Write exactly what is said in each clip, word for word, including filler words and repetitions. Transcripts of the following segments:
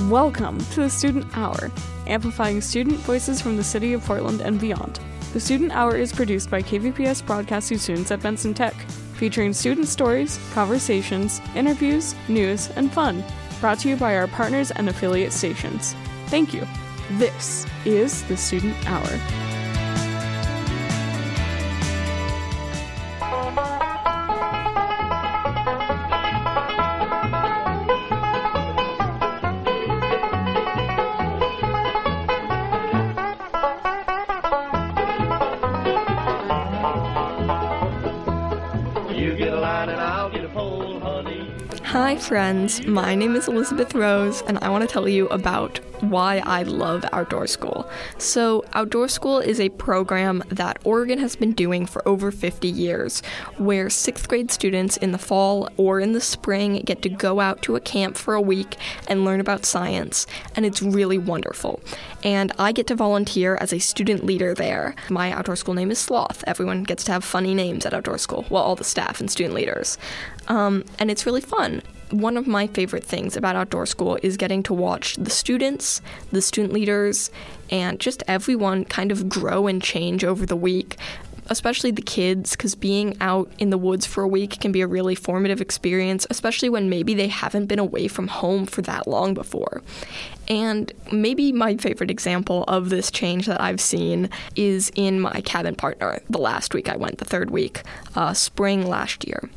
Welcome to the Student Hour, amplifying student voices from the city of Portland and beyond. The Student Hour is produced by K V P S broadcasting students at Benson Tech, featuring student stories, conversations, interviews, news, and fun, brought to you by our partners and affiliate stations. Thank you. This is the Student Hour. Hi friends, my name is Elizabeth Rose, and I want to tell you about why I love Outdoor School. So, Outdoor School is a program that Oregon has been doing for over fifty years, where sixth grade students in the fall or in the spring get to go out to a camp for a week and learn about science, and it's really wonderful. And I get to volunteer as a student leader there. My Outdoor School name is Sloth. Everyone gets to have funny names at Outdoor School, well, all the staff and student leaders. Um, and it's really fun. One of my favorite things about Outdoor School is getting to watch the students, the student leaders, and just everyone kind of grow and change over the week, especially the kids, because being out in the woods for a week can be a really formative experience, especially when maybe they haven't been away from home for that long before. And maybe my favorite example of this change that I've seen is in my cabin partner the last week I went, the third week, uh, spring last year.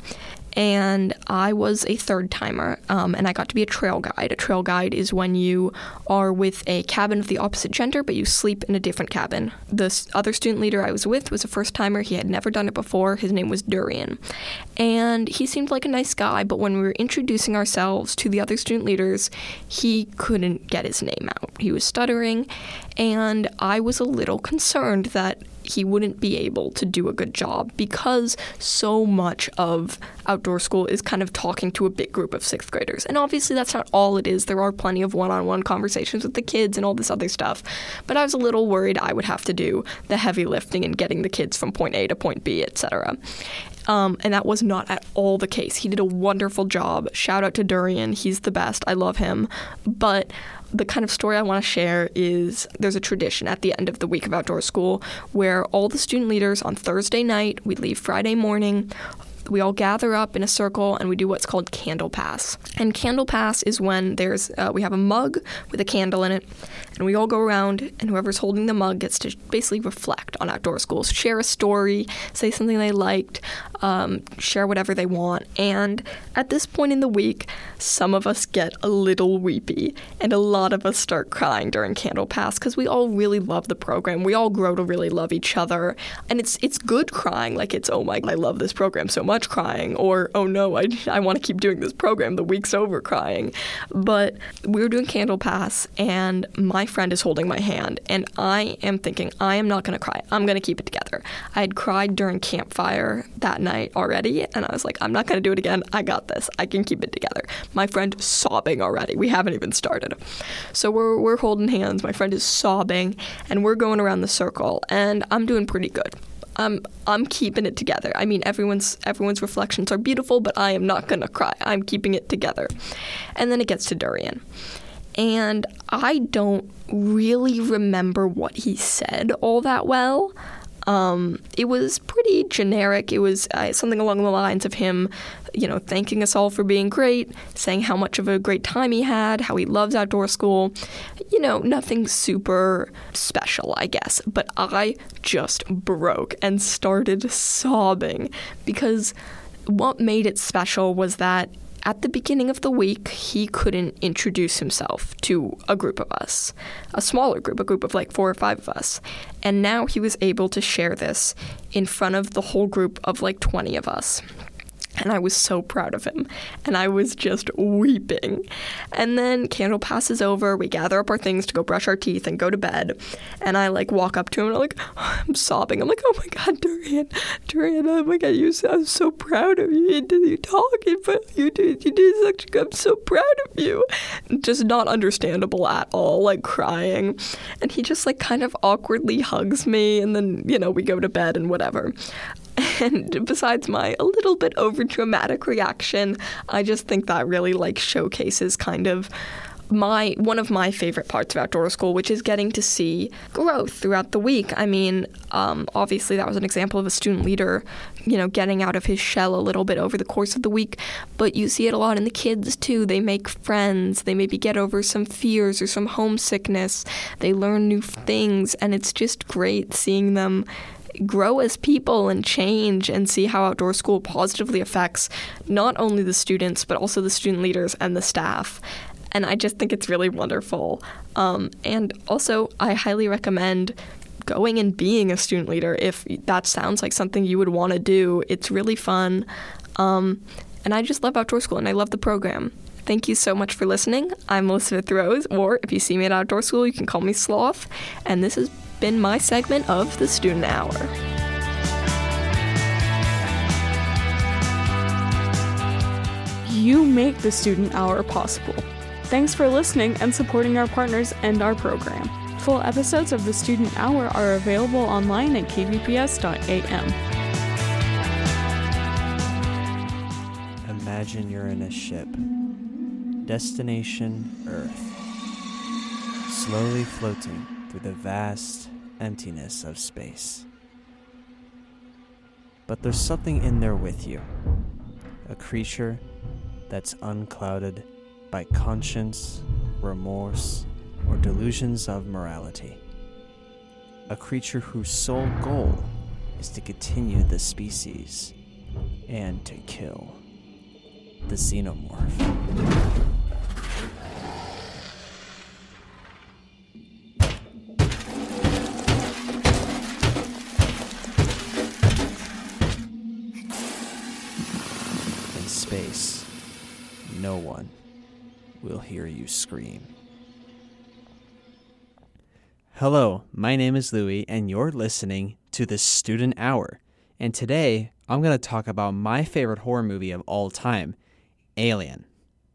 And I was a third-timer, um, and I got to be a trail guide. A trail guide is when you are with a cabin of the opposite gender, but you sleep in a different cabin. The other student leader I was with was a first-timer. He had never done it before. His name was Durian. And he seemed like a nice guy, but when we were introducing ourselves to the other student leaders, he couldn't get his name out. He was stuttering, and I was a little concerned that he wouldn't be able to do a good job because so much of Outdoor School is kind of talking to a big group of sixth graders. And obviously that's not all it is. There are plenty of one-on-one conversations with the kids and all this other stuff. But I was a little worried I would have to do the heavy lifting and getting the kids from point A to point B, et cetera. Um, and that was not at all the case. He did a wonderful job. Shout out to Durian. He's the best. I love him. But the kind of story I want to share is there's a tradition at the end of the week of Outdoor School where all the student leaders on Thursday night, we leave Friday morning, we all gather up in a circle and we do what's called Candle Pass. And Candle Pass is when there's uh, we have a mug with a candle in it, and we all go around, and whoever's holding the mug gets to basically reflect on Outdoor School, share a story, say something they liked, um, share whatever they want. And at this point in the week, some of us get a little weepy, and a lot of us start crying during Candle Pass because we all really love the program. We all grow to really love each other, and it's it's good crying. Like it's, oh my, I love this program so much crying, or oh no, I, I want to keep doing this program, the week's over crying. But we were doing Candle Pass, and my friend is holding my hand, and I am thinking, I am not going to cry. I'm going to keep it together. I had cried during campfire that night already, and I was like, I'm not going to do it again. I got this. I can keep it together. My friend sobbing already. We haven't even started. So we're we're holding hands. My friend is sobbing, and we're going around the circle, and I'm doing pretty good. I'm I'm keeping it together. I mean, everyone's everyone's reflections are beautiful, but I am not gonna cry. I'm keeping it together. And then it gets to Durian. And I don't really remember what he said all that well. Um, it was pretty generic. It was uh, something along the lines of him, you know, thanking us all for being great, saying how much of a great time he had, how he loves Outdoor School. You know, nothing super special, I guess. But I just broke and started sobbing because what made it special was that at the beginning of the week, he couldn't introduce himself to a group of us, a smaller group, a group of like four or five of us. And now he was able to share this in front of the whole group of like twenty of us. And I was so proud of him. And I was just weeping. And then Candle Pass is over. We gather up our things to go brush our teeth and go to bed. And I, like, walk up to him and I'm like, oh, I'm sobbing. I'm like, oh, my God, Durian, Durian, oh, my God, you, I'm so proud of you. You did, you talking, but you did, you did such good. I'm so proud of you. Just not understandable at all, like, crying. And he just, like, kind of awkwardly hugs me. And then, you know, we go to bed and whatever. And besides my a little bit over dramatic reaction, I just think that really like showcases kind of my one of my favorite parts of outdoor school, which is getting to see growth throughout the week. I mean, um, obviously that was an example of a student leader, you know, getting out of his shell a little bit over the course of the week. But you see it a lot in the kids too. They make friends. They maybe get over some fears or some homesickness. They learn new things, and it's just great seeing them grow as people and change and see how outdoor school positively affects not only the students, but also the student leaders and the staff. And I just think it's really wonderful. Um, and also, I highly recommend going and being a student leader if that sounds like something you would want to do. It's really fun. Um, and I just love outdoor school, and I love the program. Thank you so much for listening. I'm Elizabeth Rose, or if you see me at outdoor school, you can call me Sloth. And this has been my segment of the Student Hour. You make the Student Hour possible. Thanks for listening and supporting our partners and our program. Full episodes of the Student Hour are available online at k v p s dot a m. Imagine you're in a ship. Destination Earth. Slowly floating through the vast emptiness of space. But there's something in there with you. A creature that's unclouded by conscience, remorse, or delusions of morality. A creature whose sole goal is to continue the species and to kill. The Xenomorph. In space, no one will hear you scream. Hello, my name is Louie, and you're listening to the Student Hour. And today, I'm going to talk about my favorite horror movie of all time, Alien.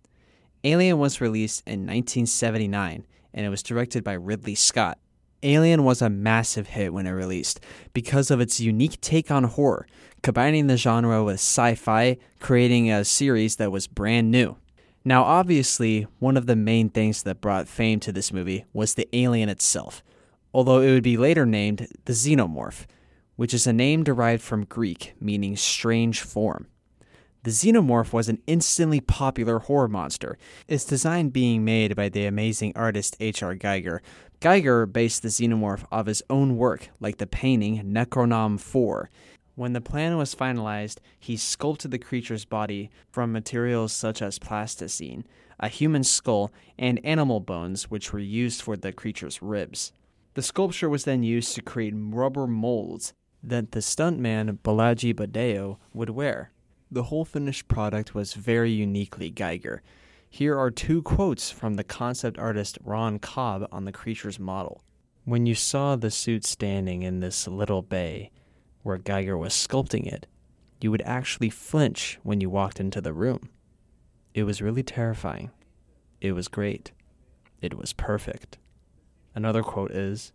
Alien was released in nineteen seventy-nine, and it was directed by Ridley Scott. Alien was a massive hit when it released because of its unique take on horror, combining the genre with sci-fi, creating a series that was brand new. Now, obviously, one of the main things that brought fame to this movie was the alien itself, although it would be later named the Xenomorph, which is a name derived from Greek, meaning strange form. The Xenomorph was an instantly popular horror monster, its design being made by the amazing artist H R Giger. Giger based the Xenomorph off his own work, like the painting Necronom four. When the plan was finalized, he sculpted the creature's body from materials such as plasticine, a human skull, and animal bones, which were used for the creature's ribs. The sculpture was then used to create rubber molds that the stuntman Balaji Badeo would wear. The whole finished product was very uniquely Giger. Here are two quotes from the concept artist Ron Cobb on the creature's model. When you saw the suit standing in this little bay where Giger was sculpting it, you would actually flinch when you walked into the room. It was really terrifying. It was great. It was perfect. Another quote is,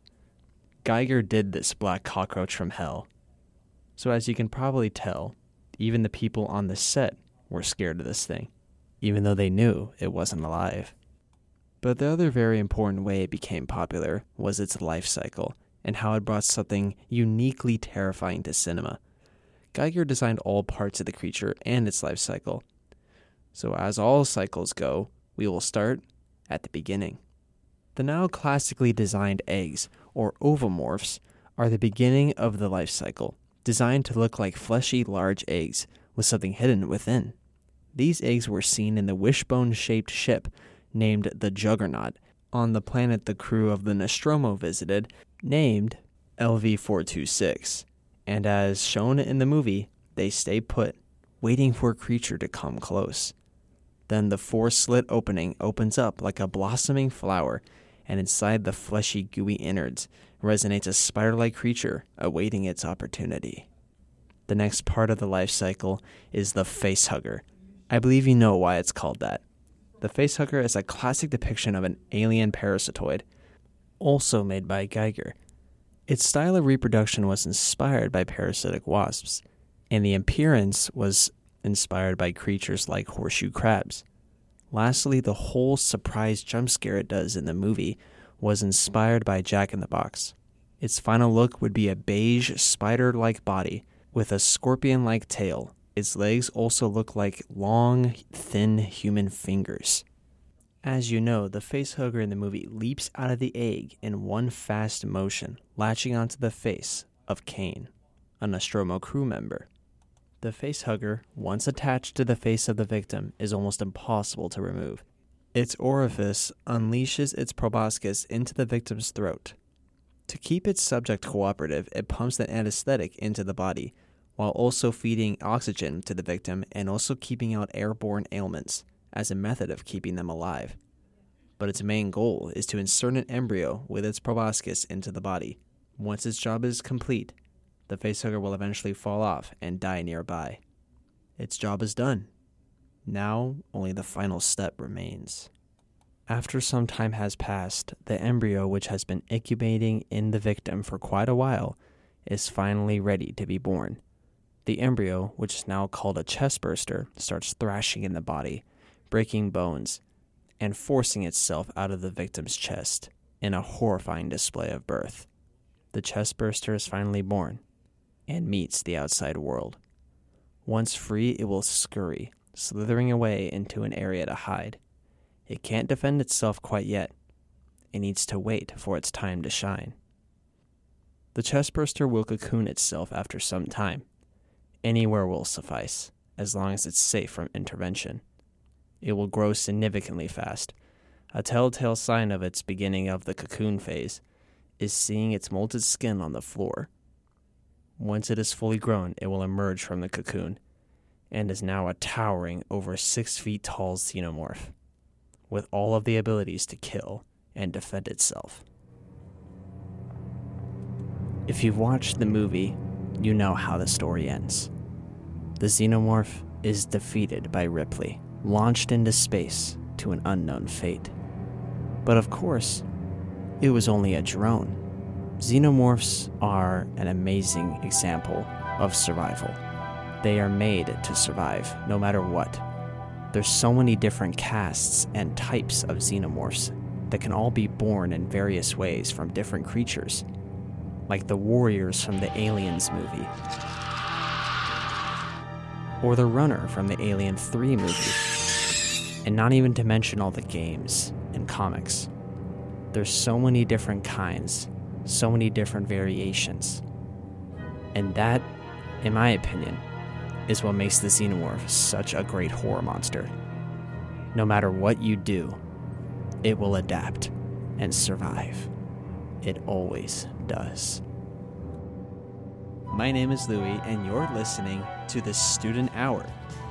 Giger did this black cockroach from hell. So as you can probably tell, even the people on the set were scared of this thing, even though they knew it wasn't alive. But the other very important way it became popular was its life cycle and how it brought something uniquely terrifying to cinema. Giger designed all parts of the creature and its life cycle. So as all cycles go, we will start at the beginning. The now classically designed eggs, or ovomorphs, are the beginning of the life cycle, designed to look like fleshy large eggs with something hidden within. These eggs were seen in the wishbone-shaped ship named the Juggernaut on the planet the crew of the Nostromo visited, named L V four twenty-six. And as shown in the movie, they stay put, waiting for a creature to come close. Then the four-slit opening opens up like a blossoming flower, and inside the fleshy, gooey innards resonates a spider-like creature awaiting its opportunity. The next part of the life cycle is the facehugger. I believe you know why it's called that. The facehugger is a classic depiction of an alien parasitoid, also made by Giger. Its style of reproduction was inspired by parasitic wasps, and the appearance was inspired by creatures like horseshoe crabs. Lastly, the whole surprise jump scare it does in the movie was inspired by Jack in the Box. Its final look would be a beige spider-like body with a scorpion-like tail. Its legs also look like long, thin human fingers. As you know, the facehugger in the movie leaps out of the egg in one fast motion, latching onto the face of Kane, a Nostromo crew member. The facehugger, once attached to the face of the victim, is almost impossible to remove. Its orifice unleashes its proboscis into the victim's throat. To keep its subject cooperative, it pumps an anesthetic into the body, while also feeding oxygen to the victim and also keeping out airborne ailments as a method of keeping them alive. But its main goal is to insert an embryo with its proboscis into the body. Once its job is complete, the facehugger will eventually fall off and die nearby. Its job is done. Now, only the final step remains. After some time has passed, the embryo, which has been incubating in the victim for quite a while, is finally ready to be born. The embryo, which is now called a chestburster, starts thrashing in the body, breaking bones, and forcing itself out of the victim's chest in a horrifying display of birth. The chestburster is finally born and meets the outside world. Once free, it will scurry, slithering away into an area to hide. It can't defend itself quite yet. It needs to wait for its time to shine. The chestburster will cocoon itself after some time. Anywhere will suffice, as long as it's safe from intervention. It will grow significantly fast. A telltale sign of its beginning of the cocoon phase is seeing its molted skin on the floor. Once it is fully grown, it will emerge from the cocoon, and is now a towering, over six feet tall xenomorph, with all of the abilities to kill and defend itself. If you've watched the movie, you know how the story ends. The xenomorph is defeated by Ripley, launched into space to an unknown fate. But of course, it was only a drone. Xenomorphs are an amazing example of survival. They are made to survive, no matter what. There's so many different castes and types of xenomorphs that can all be born in various ways from different creatures, like the warriors from the Aliens movie, or the runner from the Alien three movie, and not even to mention all the games and comics. There's so many different kinds, so many different variations, and that, in my opinion, is what makes the xenomorph such a great horror monster. No matter what you do, it will adapt and survive. It always does. My name is Louie, and you're listening to the Student Hour.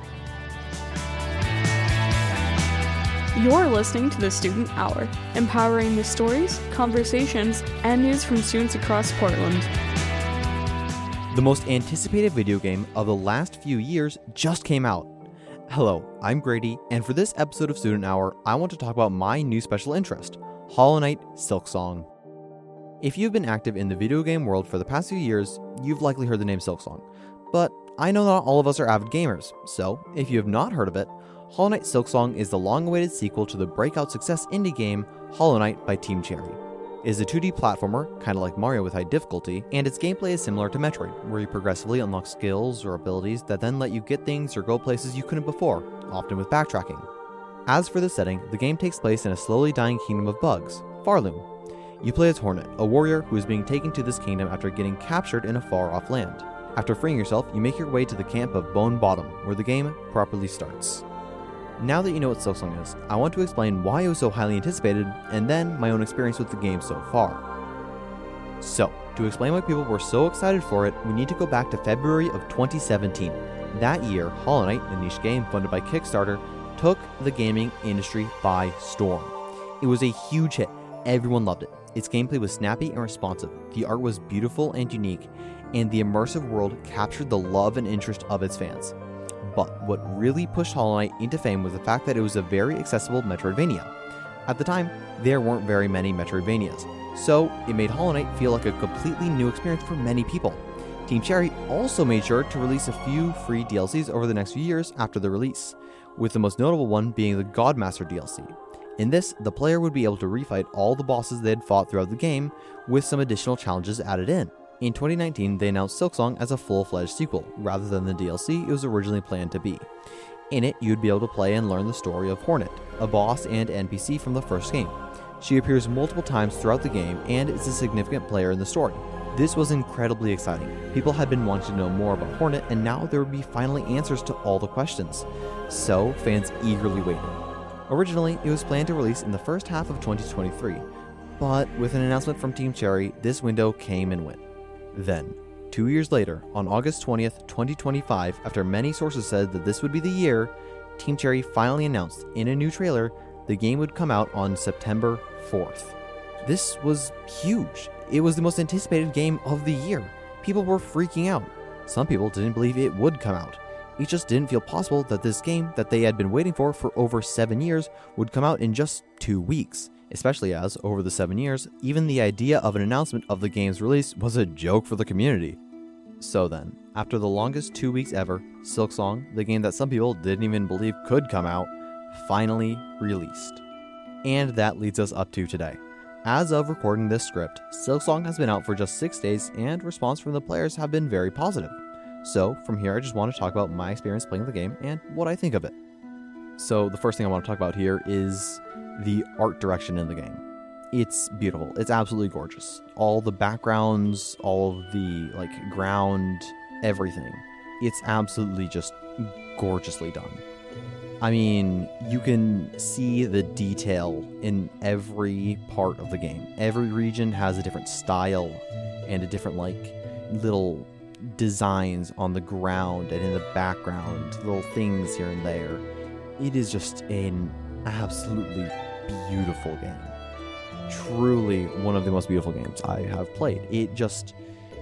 You're listening to the Student Hour, empowering the stories, conversations, and news from students across Portland. The most anticipated video game of the last few years just came out. Hello, I'm Grady, and for this episode of Student Hour, I want to talk about my new special interest, Hollow Knight Silksong. If you've been active in the video game world for the past few years, you've likely heard the name Silksong. But I know not all of us are avid gamers, so if you have not heard of it, Hollow Knight Silksong is the long-awaited sequel to the breakout success indie game Hollow Knight by Team Cherry. It is a two D platformer, kind of like Mario with high difficulty, and its gameplay is similar to Metroid, where you progressively unlock skills or abilities that then let you get things or go places you couldn't before, often with backtracking. As for the setting, the game takes place in a slowly dying kingdom of bugs, Farloom. You play as Hornet, a warrior who is being taken to this kingdom after getting captured in a far-off land. After freeing yourself, you make your way to the camp of Bone Bottom, where the game properly starts. Now that you know what Silksong is, I want to explain why it was so highly anticipated, and then my own experience with the game so far. So, to explain why people were so excited for it, we need to go back to February of twenty seventeen. That year, Hollow Knight, a niche game funded by Kickstarter, took the gaming industry by storm. It was a huge hit. Everyone loved it. Its gameplay was snappy and responsive, the art was beautiful and unique, and the immersive world captured the love and interest of its fans. But what really pushed Hollow Knight into fame was the fact that it was a very accessible Metroidvania. At the time, there weren't very many Metroidvanias, so it made Hollow Knight feel like a completely new experience for many people. Team Cherry also made sure to release a few free D L Cs over the next few years after the release, with the most notable one being the Godmaster D L C. In this, the player would be able to refight all the bosses they had fought throughout the game, with some additional challenges added in. In twenty nineteen, they announced Silksong as a full-fledged sequel, rather than the D L C it was originally planned to be. In it, you'd be able to play and learn the story of Hornet, a boss and N P C from the first game. She appears multiple times throughout the game and is a significant player in the story. This was incredibly exciting. People had been wanting to know more about Hornet, and now there would be finally answers to all the questions. So, fans eagerly waited. Originally, it was planned to release in the first half of twenty twenty-three, but with an announcement from Team Cherry, this window came and went. Then, two years later, on August twentieth, twenty twenty-five, after many sources said that this would be the year, Team Cherry finally announced in a new trailer the game would come out on September fourth. This was huge. It was the most anticipated game of the year. People were freaking out. Some people didn't believe it would come out. It just didn't feel possible that this game that they had been waiting for for over seven years would come out in just two weeks. Especially as, over the seven years, even the idea of an announcement of the game's release was a joke for the community. So then, after the longest two weeks ever, Silksong, the game that some people didn't even believe could come out, finally released. And that leads us up to today. As of recording this script, Silksong has been out for just six days and response from the players have been very positive. So, from here I just want to talk about my experience playing the game and what I think of it. So, the first thing I want to talk about here is the art direction in the game. It's beautiful. It's absolutely gorgeous. All the backgrounds, all of the like ground, everything. It's absolutely just gorgeously done. I mean, you can see the detail in every part of the game. Every region has a different style and a different like little designs on the ground and in the background, little things here and there. It is just an absolutely beautiful game. Truly one of the most beautiful games I have played. It just,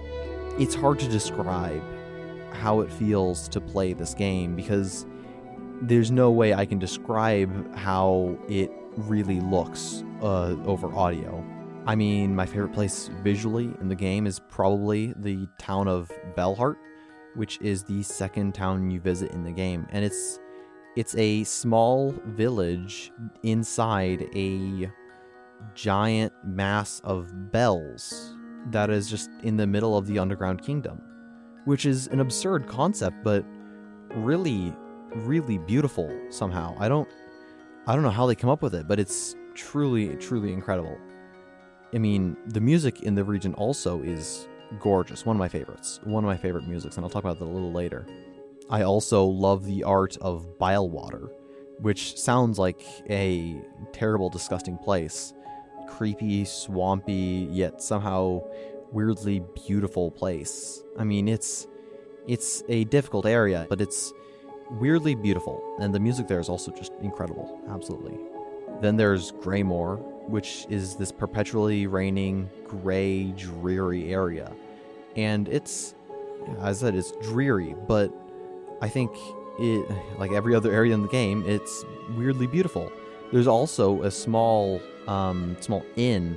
it's hard to describe how it feels to play this game because there's no way I can describe how it really looks uh, over audio. I mean, my favorite place visually in the game is probably the town of Bellheart, which is the second town you visit in the game. And it's it's a small village inside a giant mass of bells that is just in the middle of the underground kingdom, which is an absurd concept, but really, really beautiful somehow. I don't, I don't know how they come up with it, but it's truly, truly incredible. I mean, the music in the region also is gorgeous. One of my favorites. One of my favorite musics, and I'll talk about that a little later. I also love the art of Bilewater, which sounds like a terrible, disgusting place. Creepy, swampy, yet somehow weirdly beautiful place. I mean, it's it's a difficult area, but it's weirdly beautiful, and the music there is also just incredible. Absolutely. Then there's Greymoor, which is this perpetually raining, gray, dreary area. And it's, as I said, it's dreary, but I think it, like every other area in the game, it's weirdly beautiful. There's also a small, um, small inn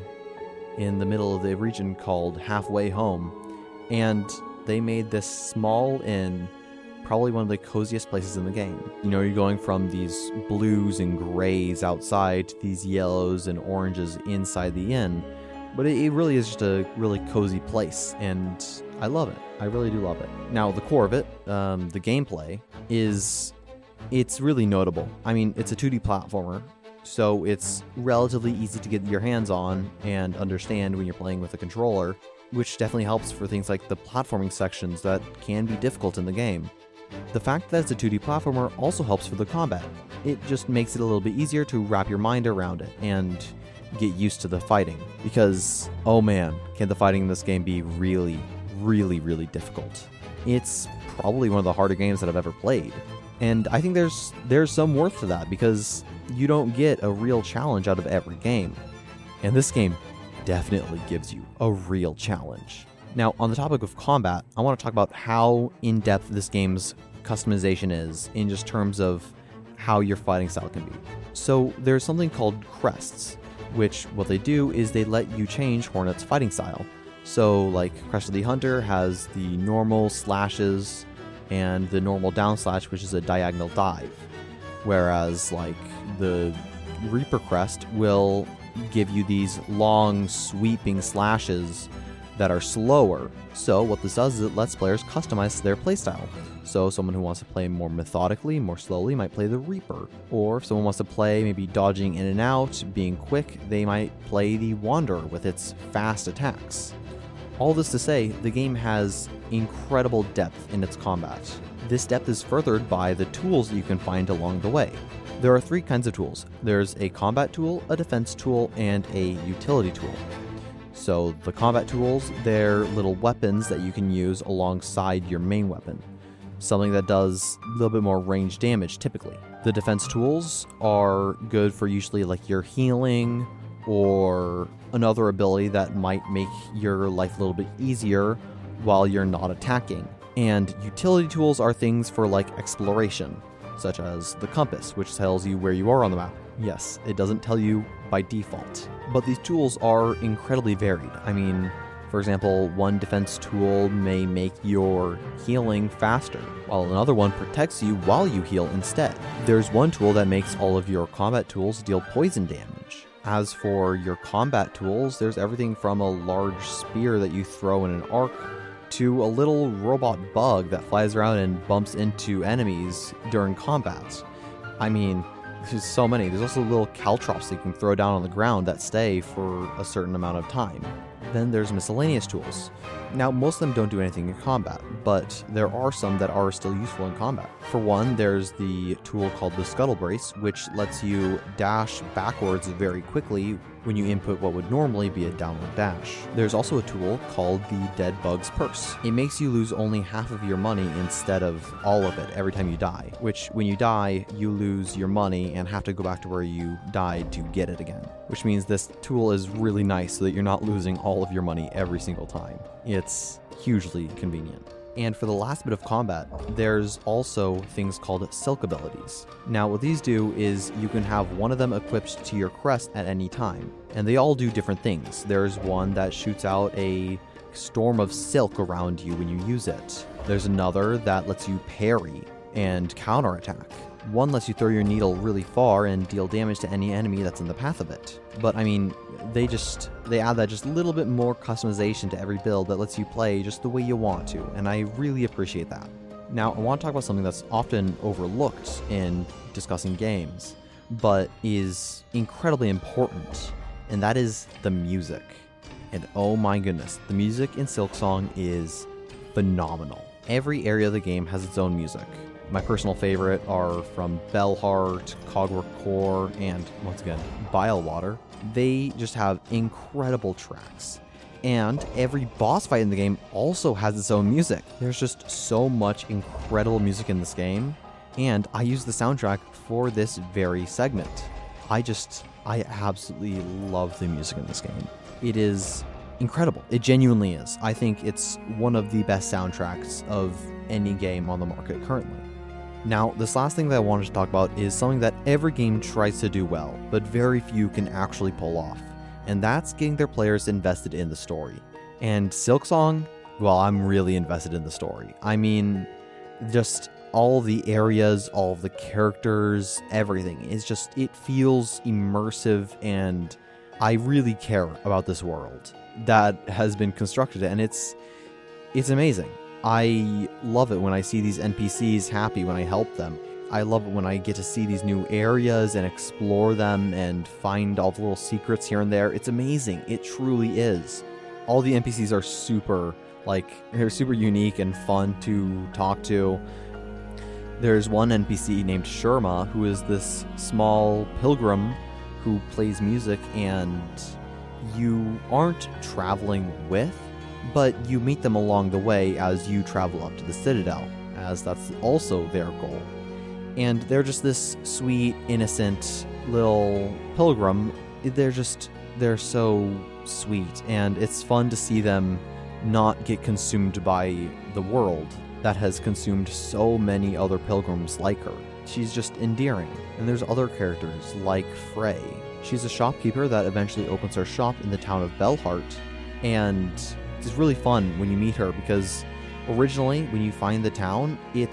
in the middle of the region called Halfway Home, and they made this small inn probably one of the coziest places in the game. You know, you're going from these blues and grays outside to these yellows and oranges inside the inn, but it, it really is just a really cozy place, and I love it. I really do love it. Now, the core of it, um, the gameplay, is, it's really notable. I mean, it's a two D platformer, so it's relatively easy to get your hands on and understand when you're playing with a controller, which definitely helps for things like the platforming sections that can be difficult in the game. The fact that it's a two D platformer also helps for the combat. It just makes it a little bit easier to wrap your mind around it and get used to the fighting. Because, oh man, can the fighting in this game be really, really, really difficult. It's probably one of the harder games that I've ever played. And I think there's there's some worth to that because you don't get a real challenge out of every game. And this game definitely gives you a real challenge. Now, on the topic of combat, I want to talk about how in-depth this game's customization is in just terms of how your fighting style can be. So there's something called crests, which what they do is they let you change Hornet's fighting style. So like Crest of the Hunter has the normal slashes and the normal down slash, which is a diagonal dive. whereas like the Reaper Crest will give you these long sweeping slashes that are slower. So what this does is it lets players customize their playstyle. So someone who wants to play more methodically, more slowly, might play the Reaper. Or if someone wants to play maybe dodging in and out, being quick, they might play the Wanderer with its fast attacks. All this to say, the game has incredible depth in its combat. This depth is furthered by the tools that you can find along the way. There are three kinds of tools. There's a combat tool, a defense tool, and a utility tool. So the combat tools, they're little weapons that you can use alongside your main weapon. Something that does a little bit more range damage typically. The defense tools are good for usually like your healing or another ability that might make your life a little bit easier while you're not attacking. And utility tools are things for like exploration, such as the compass, which tells you where you are on the map. Yes, it doesn't tell you by default, but these tools are incredibly varied. I mean, for example, one defense tool may make your healing faster, while another one protects you while you heal instead. There's one tool that makes all of your combat tools deal poison damage. As for your combat tools, there's everything from a large spear that you throw in an arc to a little robot bug that flies around and bumps into enemies during combat. I mean, there's so many. There's also little caltrops that you can throw down on the ground that stay for a certain amount of time. Then there's miscellaneous tools. Now, most of them don't do anything in combat, but there are some that are still useful in combat. For one, there's the tool called the Scuttle Brace, which lets you dash backwards very quickly when you input what would normally be a downward dash. There's also a tool called the Dead Bug's Purse. It makes you lose only half of your money instead of all of it every time you die, which when you die, you lose your money and have to go back to where you died to get it again, which means this tool is really nice so that you're not losing all of your money every single time. It's hugely convenient. And for the last bit of combat, there's also things called silk abilities. Now, what these do is you can have one of them equipped to your crest at any time, and they all do different things. There's one that shoots out a storm of silk around you when you use it. There's another that lets you parry and counterattack. One lets you throw your needle really far and deal damage to any enemy that's in the path of it. But I mean, they just, they add that just a little bit more customization to every build that lets you play just the way you want to, and I really appreciate that. Now, I want to talk about something that's often overlooked in discussing games, but is incredibly important, and that is the music. And oh my goodness, the music in Silksong is phenomenal. Every area of the game has its own music. My personal favorite are from Bellheart, Cogwork Core, and once again, Bilewater. They just have incredible tracks. And every boss fight in the game also has its own music. There's just so much incredible music in this game, and I use the soundtrack for this very segment. I just, I absolutely love the music in this game. It is incredible. It genuinely is. I think it's one of the best soundtracks of any game on the market currently. Now, this last thing that I wanted to talk about is something that every game tries to do well, but very few can actually pull off, and that's getting their players invested in the story. And Silksong, well, I'm really invested in the story. I mean, just all the areas, all of the characters, everything. It's just, it feels immersive, and I really care about this world that has been constructed, and it's it's amazing. I love it when I see these N P Cs happy when I help them. I love it when I get to see these new areas and explore them and find all the little secrets here and there. It's amazing. It truly is. All the N P Cs are super, like, they're super unique and fun to talk to. There's one N P C named Sherma, who is this small pilgrim who plays music, and you aren't traveling with, but you meet them along the way as you travel up to the Citadel, as that's also their goal. And they're just this sweet, innocent little pilgrim. They're just, they're so sweet, and it's fun to see them not get consumed by the world that has consumed so many other pilgrims like her. She's just endearing. And there's other characters like Frey. She's a shopkeeper that eventually opens her shop in the town of Bellheart, and it's really fun when you meet her because originally when you find the town, it's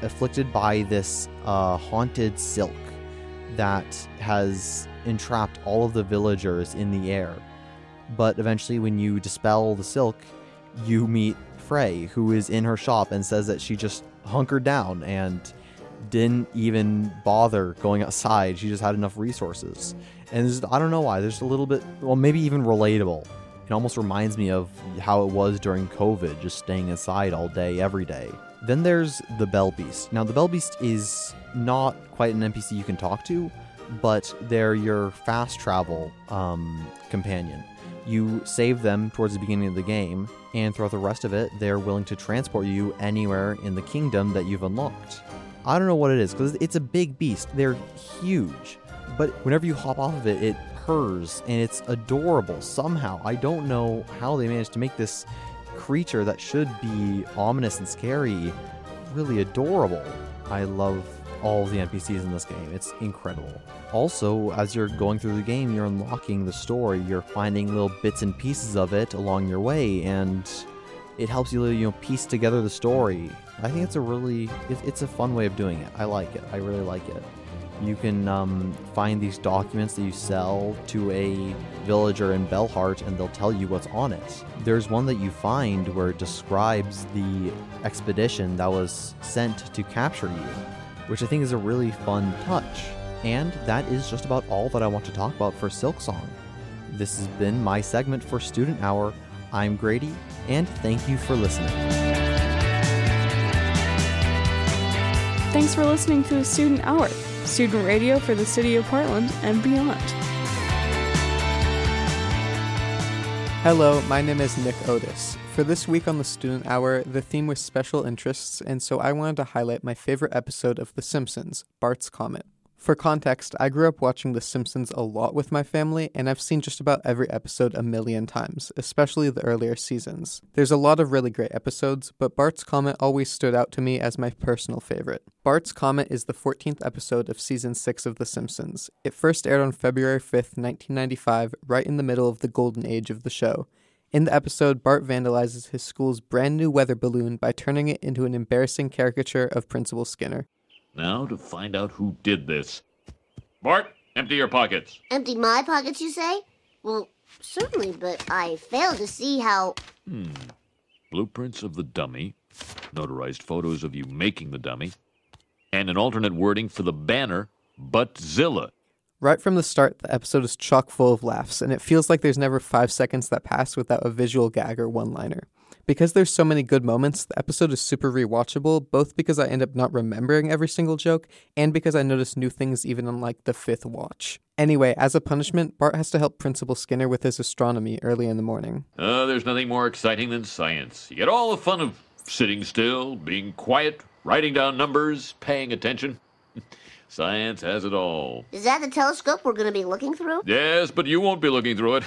afflicted by this uh, haunted silk that has entrapped all of the villagers in the air. But eventually, when you dispel the silk, you meet Frey, who is in her shop and says that she just hunkered down and didn't even bother going outside. She just had enough resources. And this is, I don't know why, there's a little bit, well, maybe even relatable. It almost reminds me of how it was during COVID, just staying inside all day, every day. Then there's the Bell Beast. Now, the Bell Beast is not quite an N P C you can talk to, but they're your fast travel um, companion. You save them towards the beginning of the game, and throughout the rest of it, they're willing to transport you anywhere in the kingdom that you've unlocked. I don't know what it is, because it's a big beast. They're huge. But whenever you hop off of it, it purrs, and it's adorable somehow. I don't know how they managed to make this creature that should be ominous and scary really adorable. I love all the N P Cs in this game. It's incredible. Also, as you're going through the game, you're unlocking the story. You're finding little bits and pieces of it along your way, and it helps you, you know, piece together the story. I think it's a really, it, it's a fun way of doing it. I like it. I really like it. You can um, find these documents that you sell to a villager in Bellheart, and they'll tell you what's on it. There's one that you find where it describes the expedition that was sent to capture you, which I think is a really fun touch. And that is just about all that I want to talk about for Silksong. This has been my segment for Student Hour. I'm Grady, and thank you for listening. Thanks for listening to the Student Hour, student radio for the city of Portland and beyond. Hello, my name is Nick Otis. For this week on the Student Hour, the theme was special interests, and so I wanted to highlight my favorite episode of The Simpsons, Bart's Comet. For context, I grew up watching The Simpsons a lot with my family, and I've seen just about every episode a million times, especially the earlier seasons. There's a lot of really great episodes, but Bart's Comet always stood out to me as my personal favorite. Bart's Comet is the fourteenth episode of Season six of The Simpsons. It first aired on February fifth, nineteen ninety-five, right in the middle of the golden age of the show. In the episode, Bart vandalizes his school's brand new weather balloon by turning it into an embarrassing caricature of Principal Skinner. Now to find out who did this. Bart, empty your pockets. Empty my pockets, you say? Well, certainly, but I fail to see how... Hmm. Blueprints of the dummy, notarized photos of you making the dummy, and an alternate wording for the banner, Butzilla. Right from the start, the episode is chock full of laughs, and it feels like there's never five seconds that pass without a visual gag or one-liner. Because there's so many good moments, the episode is super rewatchable, both because I end up not remembering every single joke, and because I notice new things even on, like, the fifth watch. Anyway, as a punishment, Bart has to help Principal Skinner with his astronomy early in the morning. Uh, there's nothing more exciting than science. You get all the fun of sitting still, being quiet, writing down numbers, paying attention. Science has it all. Is that the telescope we're going to be looking through? Yes, but you won't be looking through it.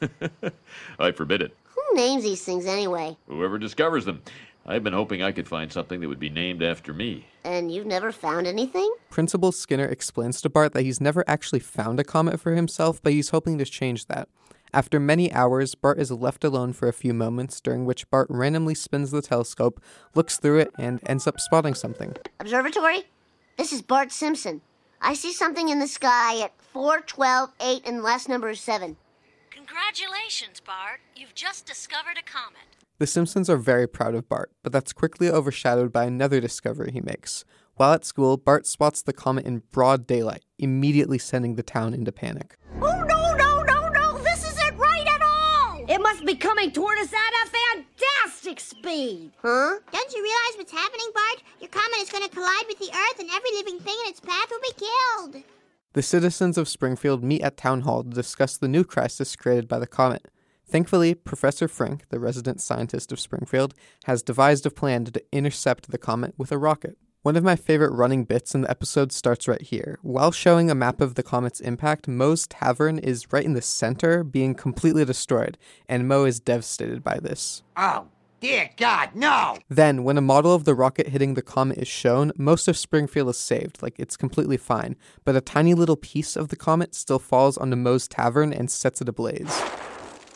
I forbid it. Who names these things anyway? Whoever discovers them. I've been hoping I could find something that would be named after me. And you've never found anything? Principal Skinner explains to Bart that he's never actually found a comet for himself, but he's hoping to change that. After many hours, Bart is left alone for a few moments, during which Bart randomly spins the telescope, looks through it, and ends up spotting something. Observatory? This is Bart Simpson. I see something in the sky at four, twelve, eight, and the last number is seven. Congratulations, Bart. You've just discovered a comet. The Simpsons are very proud of Bart, but that's quickly overshadowed by another discovery he makes. While at school, Bart spots the comet in broad daylight, immediately sending the town into panic. Oh, no, no, no, no! This isn't right at all! It must be coming toward us at a fantastic speed! Huh? Don't you realize what's happening, Bart? Your comet is going to collide with the Earth, and every living thing in its path will be killed. The citizens of Springfield meet at Town Hall to discuss the new crisis created by the comet. Thankfully, Professor Frink, the resident scientist of Springfield, has devised a plan to intercept the comet with a rocket. One of my favorite running bits in the episode starts right here. While showing a map of the comet's impact, Moe's Tavern is right in the center, being completely destroyed, and Moe is devastated by this. Oh, dear God, no! Then, when a model of the rocket hitting the comet is shown, most of Springfield is saved, like it's completely fine, but a tiny little piece of the comet still falls onto Moe's Tavern and sets it ablaze.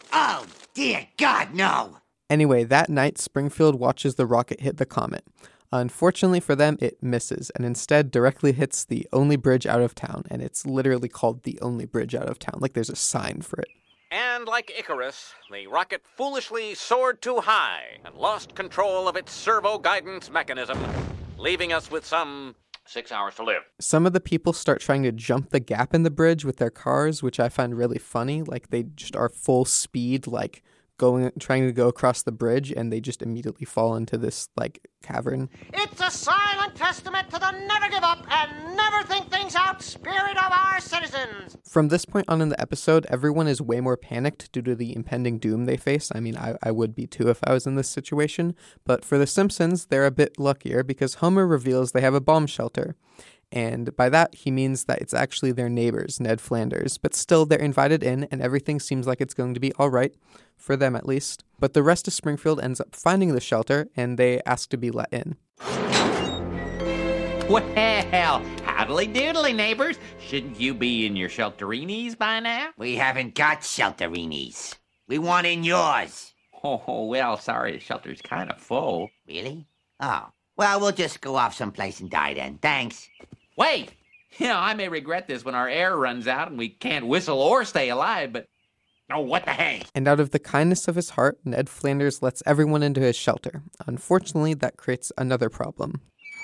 Oh, dear God, no! Anyway, that night, Springfield watches the rocket hit the comet. Unfortunately for them, it misses and instead directly hits the only bridge out of town, and it's literally called the only bridge out of town, like there's a sign for it. And like Icarus, the rocket foolishly soared too high and lost control of its servo guidance mechanism, leaving us with some six hours to live. Some of the people start trying to jump the gap in the bridge with their cars, which I find really funny. Like they just are full speed, like going, trying to go across the bridge, and they just immediately fall into this like cavern. It's a silent testament to the never give up and never think things out spirit of our citizens. From this point on in the episode, everyone is way more panicked due to the impending doom they face. I mean, I, I would be too if I was in this situation. But for The Simpsons, they're a bit luckier because Homer reveals they have a bomb shelter. And by that, he means that it's actually their neighbors, Ned Flanders. But still, they're invited in, and everything seems like it's going to be all right, for them at least. But the rest of Springfield ends up finding the shelter, and they ask to be let in. Well, howdly doodly, neighbors. Shouldn't you be in your shelterinis by now? We haven't got shelterinis. We want in yours. Oh, well, sorry, the shelter's kind of full. Really? Oh, well, we'll just go off someplace and die then. Thanks. Wait! You know, I may regret this when our air runs out and we can't whistle or stay alive, but... Oh, what the heck? And out of the kindness of his heart, Ned Flanders lets everyone into his shelter. Unfortunately, that creates another problem.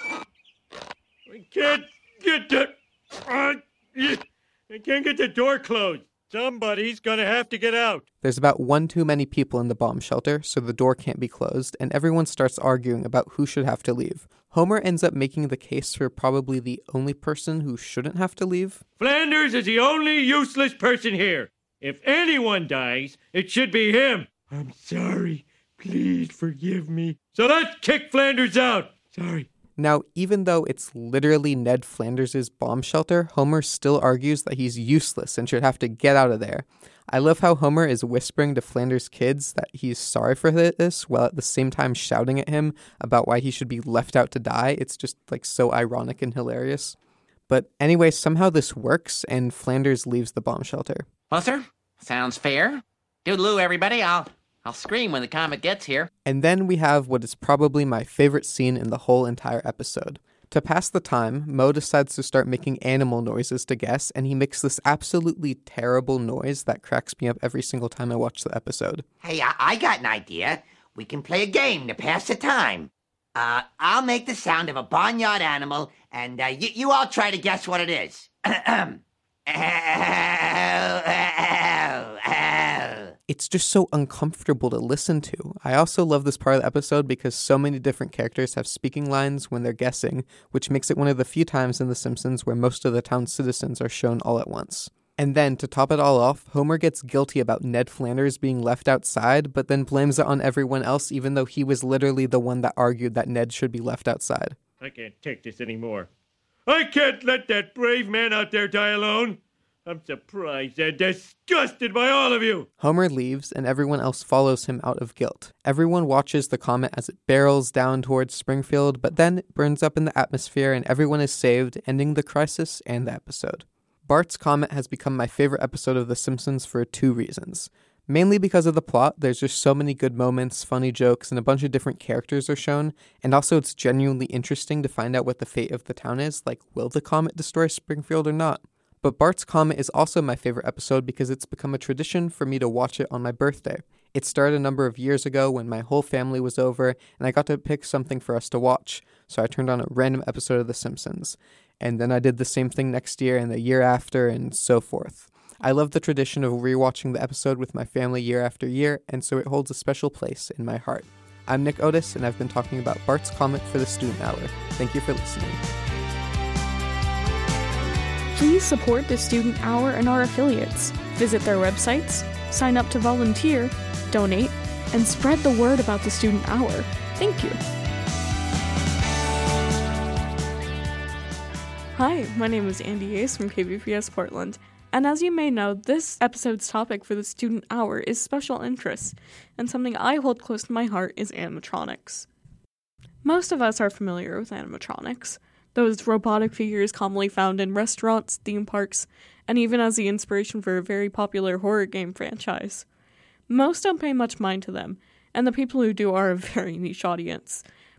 I can't get the... Uh, I can't get the door closed. Somebody's gonna have to get out. There's about one too many people in the bomb shelter, so the door can't be closed, and everyone starts arguing about who should have to leave. Homer ends up making the case for probably the only person who shouldn't have to leave. Flanders is the only useless person here. If anyone dies, it should be him. I'm sorry. Please forgive me. So let's kick Flanders out. Sorry. Now, even though it's literally Ned Flanders' bomb shelter, Homer still argues that he's useless and should have to get out of there. I love how Homer is whispering to Flanders' kids that he's sorry for this, while at the same time shouting at him about why he should be left out to die. It's just, like, so ironic and hilarious. But anyway, somehow this works, and Flanders leaves the bomb shelter. Well, sir, sounds fair. Doodaloo, everybody. I'll... I'll scream when the comet gets here. And then we have what is probably my favorite scene in the whole entire episode. To pass the time, Moe decides to start making animal noises to guess, and he makes this absolutely terrible noise that cracks me up every single time I watch the episode. Hey, I, I got an idea. We can play a game to pass the time. Uh, I'll make the sound of a barnyard animal, and uh, y- you all try to guess what it is. It's just so uncomfortable to listen to. I also love this part of the episode because so many different characters have speaking lines when they're guessing, which makes it one of the few times in The Simpsons where most of the town's citizens are shown all at once. And then, to top it all off, Homer gets guilty about Ned Flanders being left outside, but then blames it on everyone else even though he was literally the one that argued that Ned should be left outside. I can't take this anymore. I can't let that brave man out there die alone. I'm surprised and disgusted by all of you. Homer leaves, and everyone else follows him out of guilt. Everyone watches the comet as it barrels down towards Springfield, but then it burns up in the atmosphere, and everyone is saved, ending the crisis and the episode. Bart's Comet has become my favorite episode of The Simpsons for two reasons. Mainly because of the plot, there's just so many good moments, funny jokes, and a bunch of different characters are shown, and also it's genuinely interesting to find out what the fate of the town is, like will the comet destroy Springfield or not? But Bart's Comet is also my favorite episode because it's become a tradition for me to watch it on my birthday. It started a number of years ago when my whole family was over, and I got to pick something for us to watch, so I turned on a random episode of The Simpsons. And then I did the same thing next year and the year after, and so forth. I love the tradition of rewatching the episode with my family year after year, and so it holds a special place in my heart. I'm Nick Otis, and I've been talking about Bart's Comet for the Student Hour. Thank you for listening. Please support the Student Hour and our affiliates. Visit their websites, sign up to volunteer, donate, and spread the word about the Student Hour. Thank you. Hi, my name is Andy Ace from K V P S Portland, and as you may know, this episode's topic for the Student Hour is special interests, and something I hold close to my heart is animatronics. Most of us are familiar with animatronics, those robotic figures commonly found in restaurants, theme parks, and even as the inspiration for a very popular horror game franchise. Most don't pay much mind to them, and the people who do are a very niche audience.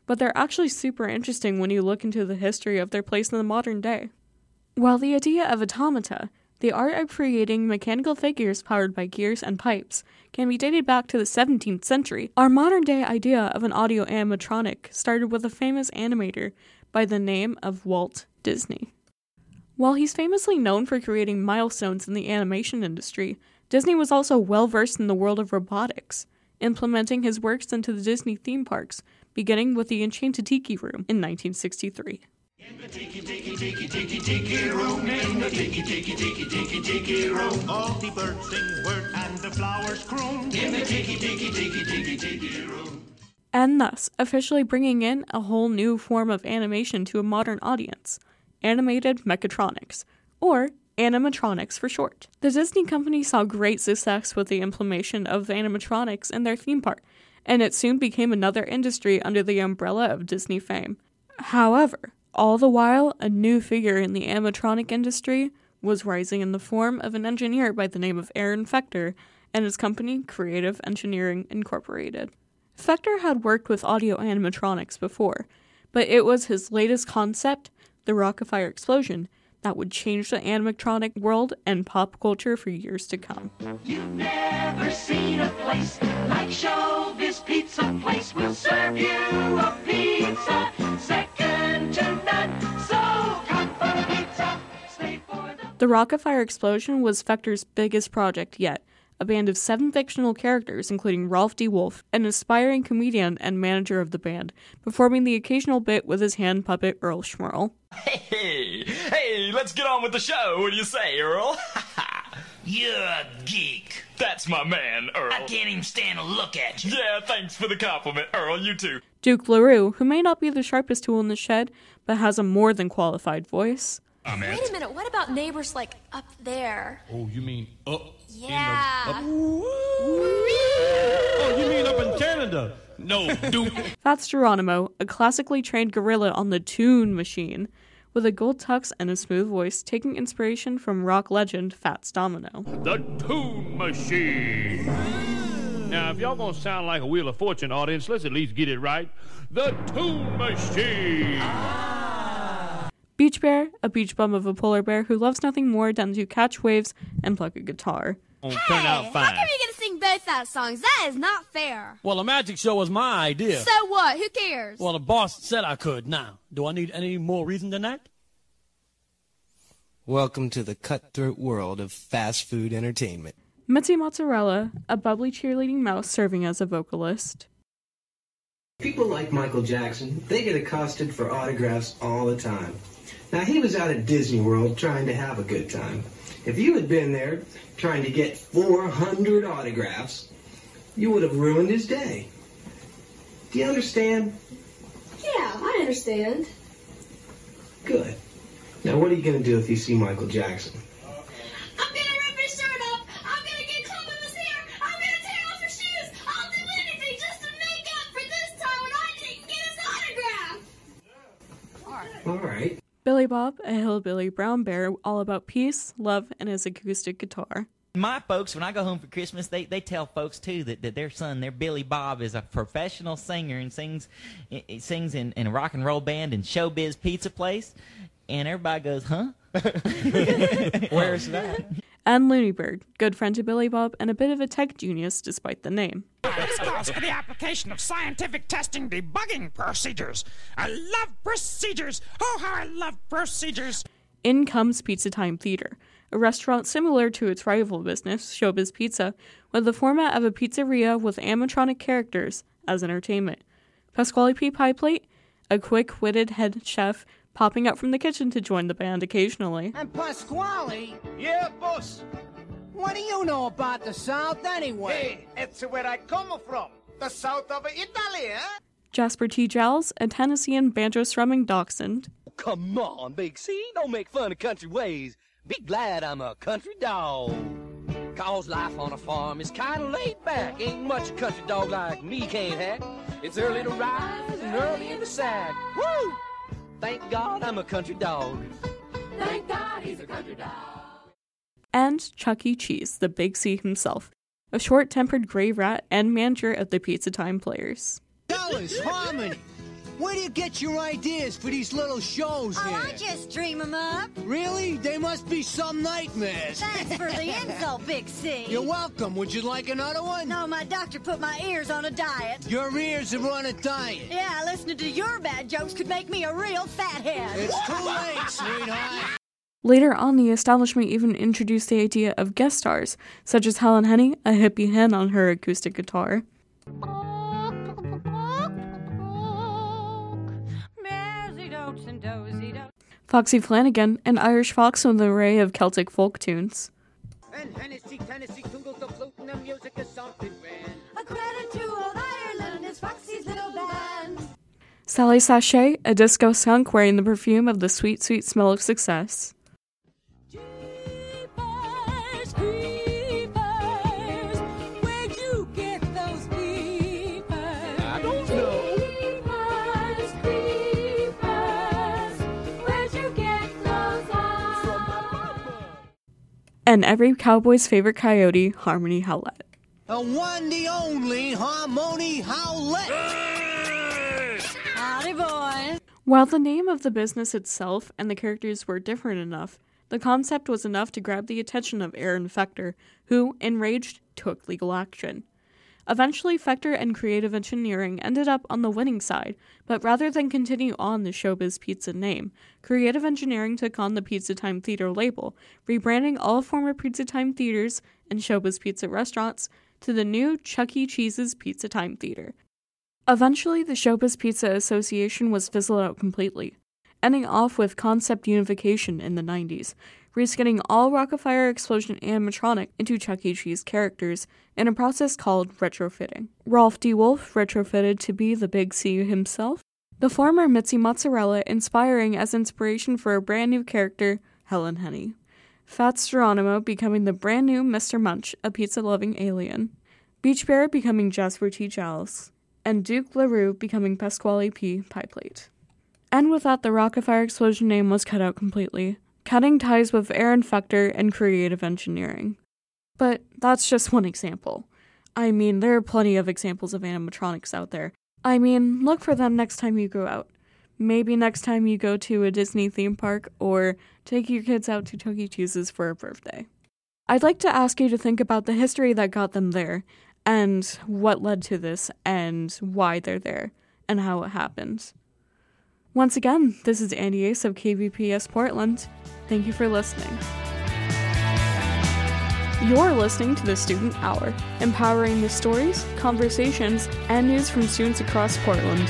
but they're actually super interesting when you look into the history of their place in the modern day. While the idea of automata, the art of creating mechanical figures powered by gears and pipes, can be dated back to the seventeenth century, our modern-day idea of an audio animatronic started with a famous animator by the name of Walt Disney. While he's famously known for creating milestones in the animation industry, Disney was also well-versed in the world of robotics, implementing his works into the Disney theme parks, beginning with the Enchanted Tiki Room in nineteen sixty-three. In the tiki tiki tiki tiki tiki room, in the tiki tiki tiki tiki tiki room, all the birds sing word and the flowers croon. In the tiki tiki tiki tiki tiki room. And thus, officially bringing in a whole new form of animation to a modern audience, animated mechatronics, or animatronics for short. The Disney company saw great success with the implementation of animatronics in their theme park, and it soon became another industry under the umbrella of Disney fame. However, all the while, a new figure in the animatronic industry was rising in the form of an engineer by the name of Aaron Fector and his company, Creative Engineering Incorporated. Fector had worked with audio animatronics before, but it was his latest concept, the Rockafire Explosion, that would change the animatronic world and pop culture for years to come. You've never seen a place like Showbiz Pizza Place. We'll serve you a pizza second to none. So come for pizza, stay for the... The Rockafire Explosion was Fector's biggest project yet, a band of seven fictional characters, including Ralph D. Wolf, an aspiring comedian and manager of the band, performing the occasional bit with his hand puppet Earl Schmurl. Hey, hey, let's get on with the show. What do you say, Earl? You're a geek. That's my man, Earl. I can't even stand to look at you. Yeah, thanks for the compliment, Earl. You too. Duke LaRue, who may not be the sharpest tool in the shed, but has a more than qualified voice. Wait a minute, what about neighbors like up there? Oh, you mean up? Yeah. In the, up? Oh, you mean up in Canada? No, Duke. Fats Geronimo, a classically trained gorilla on the Toon Machine, with a gold tux and a smooth voice, taking inspiration from rock legend Fats Domino. The Toon Machine. Now, if y'all gonna sound like a Wheel of Fortune audience, let's at least get it right. The Toon Machine. Beach Bear, a beach bum of a polar bear who loves nothing more than to catch waves and pluck a guitar. Hey, turn out fine. How come you get to sing both that songs? That is not fair. Well, the magic show was my idea. So what? Who cares? Well, the boss said I could. Now, do I need any more reason than that? Welcome to the cutthroat world of fast food entertainment. Mitzi Mozzarella, a bubbly cheerleading mouse serving as a vocalist. People like Michael Jackson, they get accosted for autographs all the time. Now, he was out at Disney World trying to have a good time. If you had been there trying to get four hundred autographs, you would have ruined his day. Do you understand? Yeah, I understand. Good. Now, what are you going to do if you see Michael Jackson? I'm going to rip his shirt off. I'm going to get club in his hair. I'm going to tear off his shoes. I'll do anything just to make up for this time when I didn't get his autograph. All right. Billy Bob, a hillbilly brown bear, all about peace, love, and his acoustic guitar. My folks, when I go home for Christmas, they, they tell folks, too, that, that their son, their Billy Bob, is a professional singer and sings it sings in, in a rock and roll band and Showbiz Pizza Place. And everybody goes, huh? Where's that? And Looney Bird, good friend to Billy Bob and a bit of a tech genius despite the name. This calls for the application of scientific testing debugging procedures. I love procedures. Oh, how I love procedures. In comes Pizza Time Theater, a restaurant similar to its rival business, Showbiz Pizza, with the format of a pizzeria with animatronic characters as entertainment. Pasquale P. Pie Plate, a quick-witted head chef, popping up from the kitchen to join the band occasionally. And Pasquale? Yeah, boss. What do you know about the South anyway? Hey, it's where I come from. The south of Italy, eh? Jasper T. Giles, a Tennessean banjo-strumming dachshund. Come on, Big C, don't make fun of country ways. Be glad I'm a country dog. Cause life on a farm is kinda laid back. Ain't much a country dog like me can't hack. It's early to rise and early in the sack. Woo! Thank God I'm a country dog. Thank God he's a country dog. And Chuck E. Cheese, the Big C himself, a short-tempered gray rat and manager of the Pizza Time Players. Dallas Harmony! Where do you get your ideas for these little shows Oh, here? I just dream 'em up. Really? They must be some nightmares. Thanks for the insult, Big C. You're welcome. Would you like another one? No, my doctor put my ears on a diet. Your ears are on a diet. Yeah, listening to your bad jokes could make me a real fathead. It's too late, sweetheart. Later on, the establishment even introduced the idea of guest stars, such as Helen Henny, a hippie hen on her acoustic guitar. Foxy Flanagan, an Irish fox with an array of Celtic folk tunes. And Hennessy, Tennessee, twinkles the flute and the music is something grand. A credit to old Ireland is Foxy's little band. Sally Sachet, a disco skunk wearing the perfume of the sweet, sweet smell of success. Jeepers creepers, where'd you get those peepers? I don't know. Jeepers creepers, where'd you get those eyes? And every cowboy's favorite coyote, Harmony Howlett. The one, the only Harmony Howlett. Howdy, boys. While the name of the business itself and the characters were different enough, the concept was enough to grab the attention of Aaron Fechter, who, enraged, took legal action. Eventually, Fechter and Creative Engineering ended up on the winning side, but rather than continue on the Showbiz Pizza name, Creative Engineering took on the Pizza Time Theater label, rebranding all former Pizza Time theaters and Showbiz Pizza restaurants to the new Chuck E. Cheese's Pizza Time Theater. Eventually, the Showbiz Pizza Association was fizzled out completely, ending off with concept unification in the nineties, reskinning all Rockafire Explosion animatronic into Chuck E. Cheese characters in a process called retrofitting. Rolf D. Wolf retrofitted to be the Big C himself, the former Mitzi Mozzarella inspiring as inspiration for a brand new character, Helen Henny. Fats Geronimo becoming the brand new Mister Munch, a pizza-loving alien. Beach Bear becoming Jasper T. Giles. And Duke LaRue becoming Pasquale P. Pieplate. And with that, the Rockafire Explosion name was cut out completely, cutting ties with Aaron Fechter and Creative Engineering. But that's just one example. I mean, there are plenty of examples of animatronics out there. I mean, look for them next time you go out. Maybe next time you go to a Disney theme park, or take your kids out to Chuck E. Cheese's for a birthday. I'd like to ask you to think about the history that got them there, and what led to this, and why they're there, and how it happened. Once again, this is Andy Ace of K V P S Portland. Thank you for listening. You're listening to the Student Hour, empowering the stories, conversations, and news from students across Portland.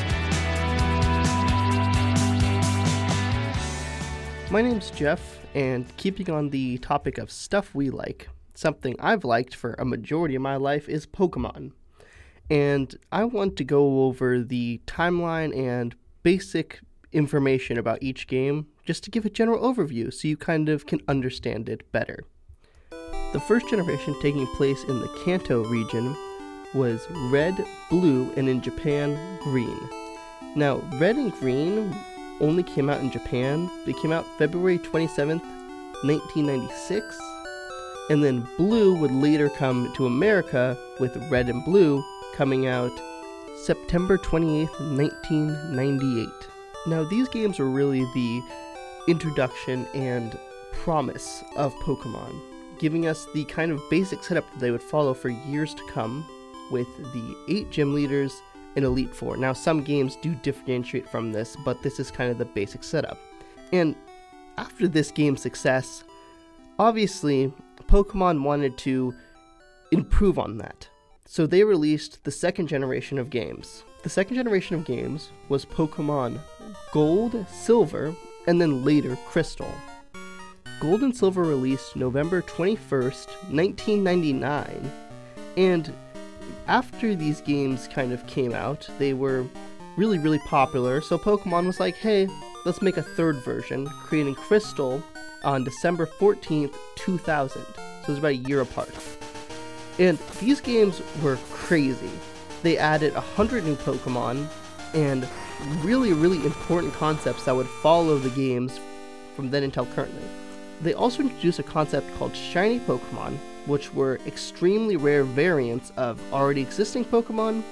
My name's Jeff, and keeping on the topic of stuff we like, something I've liked for a majority of my life is Pokemon. And I want to go over the timeline and basic information about each game, just to give a general overview so you kind of can understand it better. The first generation taking place in the Kanto region was Red, Blue, and in Japan, Green. Now, Red and Green only came out in Japan. They came out February twenty-seventh, nineteen ninety-six. And then Blue would later come to America with Red and Blue coming out September twenty-eighth, nineteen ninety-eight. Now these games were really the introduction and promise of Pokemon, giving us the kind of basic setup that they would follow for years to come with the eight gym leaders and Elite Four. Now some games do differentiate from this, but this is kind of the basic setup. And after this game's success, obviously Pokemon wanted to improve on that. So they released the second generation of games. The second generation of games was Pokemon Gold, Silver, and then later Crystal. Gold and Silver released November twenty-first, nineteen ninety-nine, and after these games kind of came out, they were really, really popular, so Pokemon was like, hey, let's make a third version, creating Crystal on December fourteenth, two thousand. So it was about a year apart. And these games were crazy. They added one hundred new Pokemon and really, really important concepts that would follow the games from then until currently. They also introduced a concept called Shiny Pokemon, which were extremely rare variants of already existing Pokemon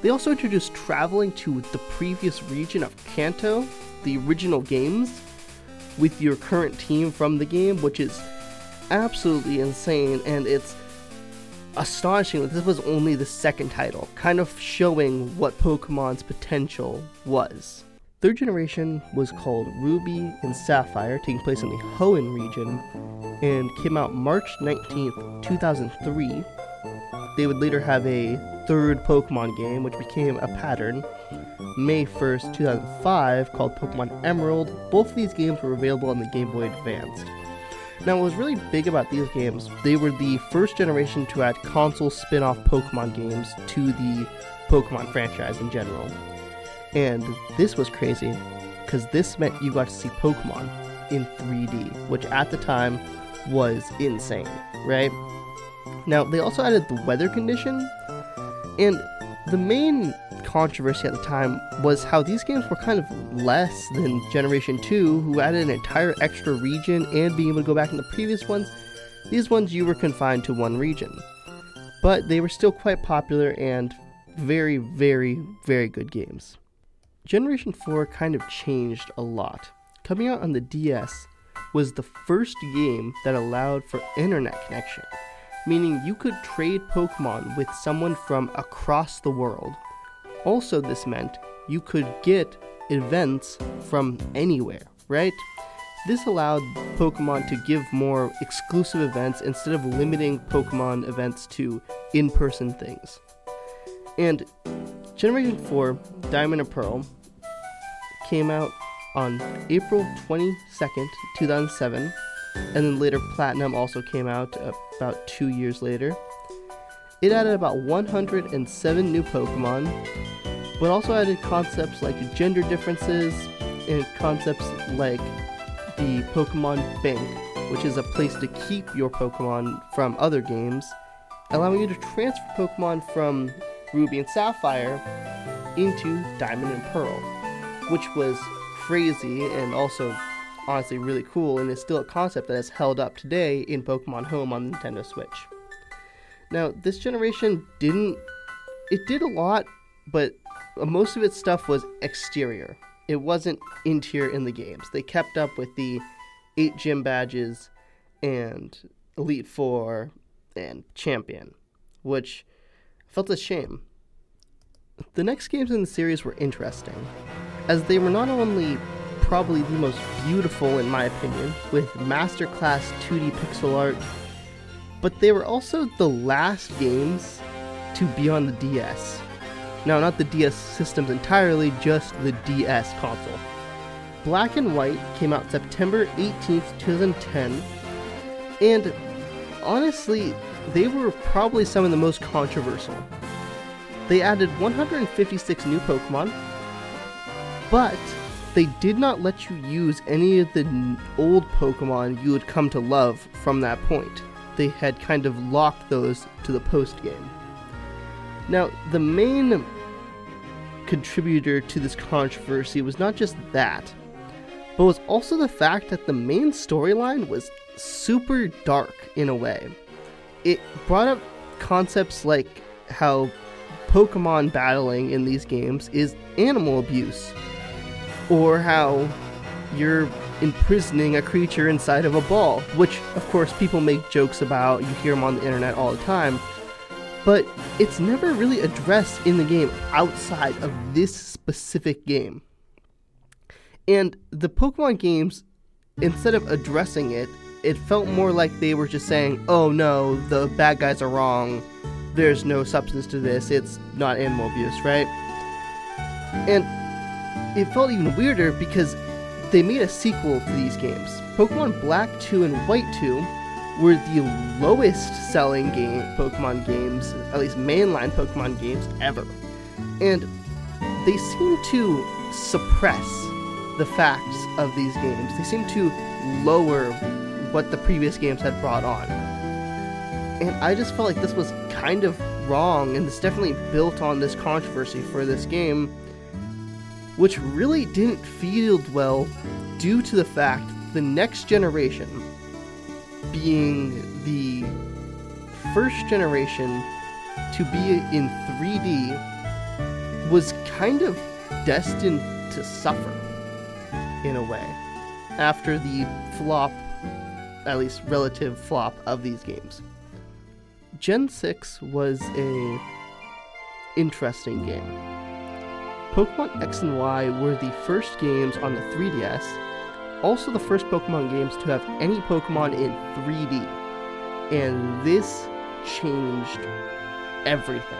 They also introduced traveling to the previous region of Kanto, the original games, with your current team from the game, which is absolutely insane, and it's astonishing that this was only the second title, kind of showing what Pokemon's potential was. Third generation was called Ruby and Sapphire, taking place in the Hoenn region, and came out March nineteenth, two thousand three. They would later have a third Pokemon game, which became a pattern, May first, two thousand five, called Pokemon Emerald. Both of these games were available on the Game Boy Advance. Now, what was really big about these games, they were the first generation to add console spin-off Pokemon games to the Pokemon franchise in general. And this was crazy, because this meant you got to see Pokemon in three D, which at the time was insane, right? Now, they also added the weather condition, and the main controversy at the time was how these games were kind of less than Generation two, who added an entire extra region and being able to go back in the previous ones. These ones you were confined to one region. But they were still quite popular and very, very, very good games. Generation four kind of changed a lot. Coming out on the D S was the first game that allowed for internet connection, meaning you could trade Pokemon with someone from across the world. Also, this meant you could get events from anywhere, right? This allowed Pokemon to give more exclusive events instead of limiting Pokemon events to in-person things. And Generation four, Diamond and Pearl, came out on April twenty-second, two thousand seven, and then later Platinum also came out about two years later. It added about one hundred seven new Pokemon, but also added concepts like gender differences and concepts like the Pokemon Bank, which is a place to keep your Pokemon from other games, allowing you to transfer Pokemon from Ruby and Sapphire into Diamond and Pearl, which was crazy and also honestly really cool, and is still a concept that is held up today in Pokemon Home on the Nintendo Switch. Now, this generation didn't, it did a lot, but most of its stuff was exterior. It wasn't interior in the games. They kept up with the eight gym badges and Elite Four and Champion, which felt a shame. The next games in the series were interesting, as they were not only probably the most beautiful in my opinion, with masterclass two D pixel art, but they were also the last games to be on the D S. Now, not the D S systems entirely, just the D S console. Black and White came out September eighteenth, twenty ten, and honestly, they were probably some of the most controversial. They added one hundred fifty-six new Pokemon, but they did not let you use any of the old Pokemon you had come to love from that point. They had kind of locked those to the post-game. Now, the main contributor to this controversy was not just that, but was also the fact that the main storyline was super dark in a way. It brought up concepts like how Pokemon battling in these games is animal abuse, or how you're imprisoning a creature inside of a ball, which of course people make jokes about, you hear them on the internet all the time, but it's never really addressed in the game outside of this specific game. And the Pokemon games, instead of addressing it, it felt more like they were just saying, oh no, the bad guys are wrong, there's no substance to this, it's not animal abuse, right? And it felt even weirder because they made a sequel to these games. Pokemon Black two and White two were the lowest selling game Pokemon games, at least mainline Pokemon games, ever. And they seem to suppress the facts of these games. They seem to lower what the previous games had brought on. And I just felt like this was kind of wrong, and this definitely built on this controversy for this game, which really didn't field well due to the fact the next generation, being the first generation to be in three D, was kind of destined to suffer, in a way, after the flop, at least relative flop, of these games. Gen six was a interesting game. Pokemon X and Y were the first games on the three D S, also the first Pokemon games to have any Pokemon in three D, and this changed everything.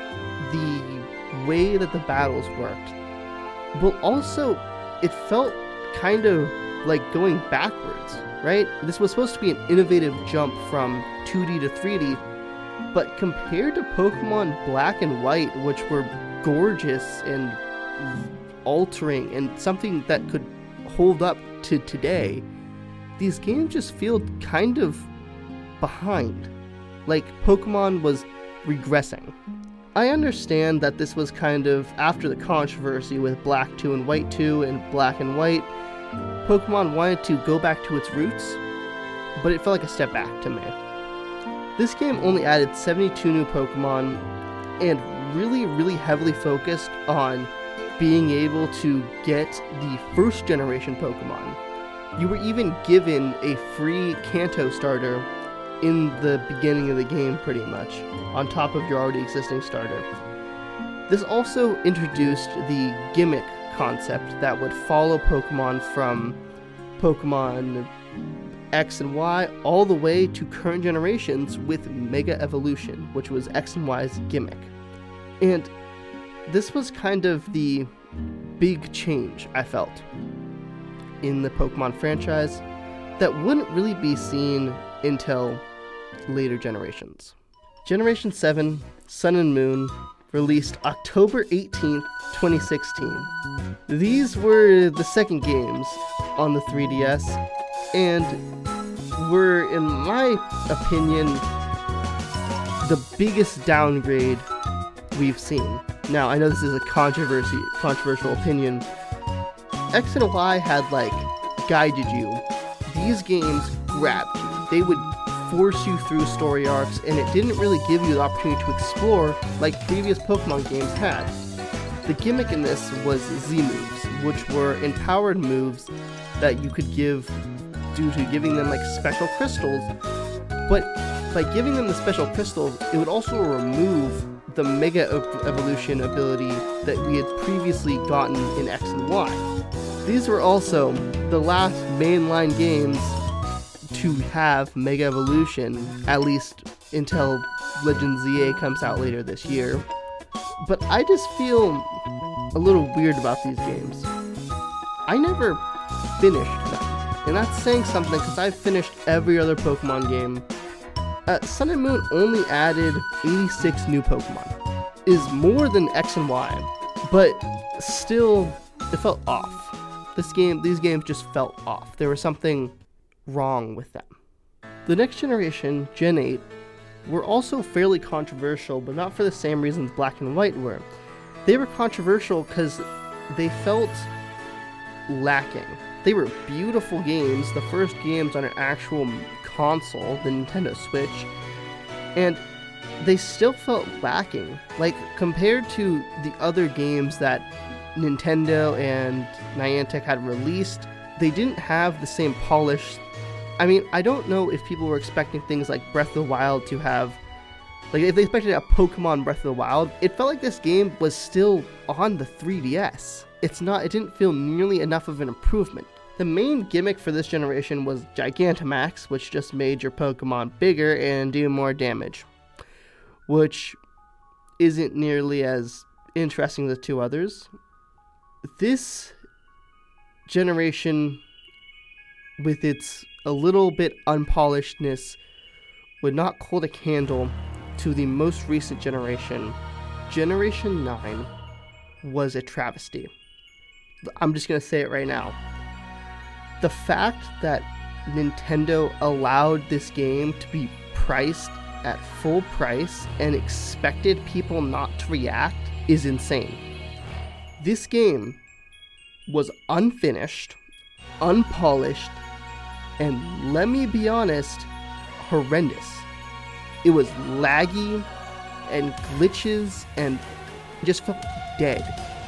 The way that the battles worked, but also it felt kind of like going backwards, right? This was supposed to be an innovative jump from two D to three D, but compared to Pokemon Black and White, which were gorgeous and altering and something that could hold up to today, these games just feel kind of behind, like Pokemon was regressing. I understand that this was kind of after the controversy with Black two and White two and Black and White. Pokemon wanted to go back to its roots, but it felt like a step back to me. This game only added seventy-two new Pokemon and really, really heavily focused on being able to get the first generation Pokemon. You were even given a free Kanto starter in the beginning of the game, pretty much, on top of your already existing starter. This also introduced the gimmick concept that would follow Pokemon from Pokemon X and Y all the way to current generations with Mega Evolution, which was X and Y's gimmick. And this was kind of the big change, I felt, in the Pokemon franchise that wouldn't really be seen until later generations. Generation seven, Sun and Moon, released October eighteenth, twenty sixteen. These were the second games on the three D S, and were, in my opinion, the biggest downgrade we've seen. Now, I know this is a controversy, controversial opinion. X and Y had, like, guided you. These games grabbed you. They would force you through story arcs, and it didn't really give you the opportunity to explore like previous Pokemon games had. The gimmick in this was Z-moves, which were empowered moves that you could give due to giving them like special crystals, but by giving them the special crystals, it would also remove the Mega Evolution ability that we had previously gotten in X and Y. These were also the last mainline games to have Mega Evolution, at least until Legend Z A comes out later this year. But I just feel a little weird about these games. I never finished them, and that's saying something because I've finished every other Pokemon game. Uh, Sun and Moon only added eighty-six new Pokemon. Is more than X and Y, but still, it felt off. This game, these games just felt off. There was something wrong with them. The next generation, Gen eight, were also fairly controversial, but not for the same reasons Black and White were. They were controversial because they felt lacking. They were beautiful games, the first games on an actual console, the Nintendo Switch, and they still felt lacking. Like, compared to the other games that Nintendo and Niantic had released, they didn't have the same polish. I mean, I don't know if people were expecting things like Breath of the Wild to have, like, if they expected a Pokemon Breath of the Wild, it felt like this game was still on the three D S. It's not, it didn't feel nearly enough of an improvement. The main gimmick for this generation was Gigantamax, which just made your Pokemon bigger and do more damage, which isn't nearly as interesting as the two others. This generation, with its a little bit unpolishedness, would not hold a candle to the most recent generation. Generation nine was a travesty. I'm just going to say it right now. The fact that Nintendo allowed this game to be priced at full price and expected people not to react is insane. This game was unfinished, unpolished, and let me be honest, horrendous. It was laggy and glitches and It just felt dead.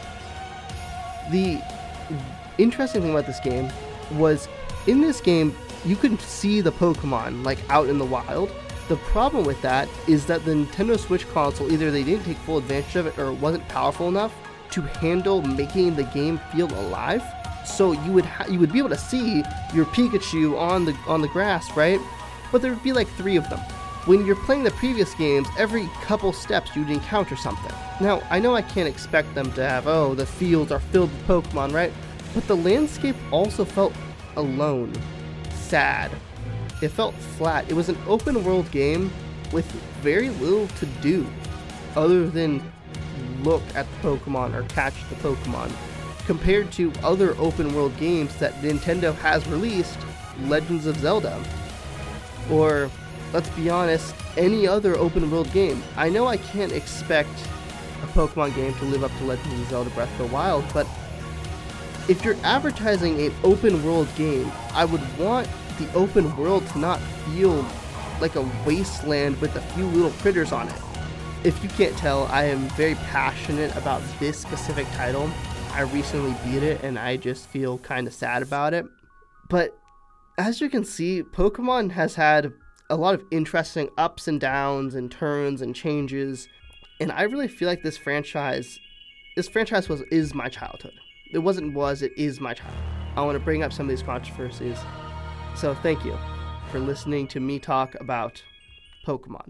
The interesting thing about this game was, in this game, you could see the Pokemon, like, out in the wild. The problem with that is that the Nintendo Switch console, either they didn't take full advantage of it or it wasn't powerful enough to handle making the game feel alive. So you would ha- you would be able to see your Pikachu on the on the grass, right? But there would be like three of them. When you're playing the previous games, every couple steps you'd encounter something. Now, I know I can't expect them to have, oh, the fields are filled with Pokemon, right? But the landscape also felt alone, sad. It felt flat. It was an open world game with very little to do other than look at the Pokemon or catch the Pokemon, compared to other open world games that Nintendo has released, Legends of Zelda, or, let's be honest, any other open world game. I know I can't expect a Pokemon game to live up to Legends of Zelda Breath of the Wild, but if you're advertising an open world game, I would want the open world to not feel like a wasteland with a few little critters on it. If you can't tell, I am very passionate about this specific title. I recently beat it and I just feel kind of sad about it. But as you can see, Pokemon has had a lot of interesting ups and downs and turns and changes, and I really feel like this franchise this franchise was is my childhood. It wasn't was, it is my childhood. I want to bring up some of these controversies. So thank you for listening to me talk about Pokemon.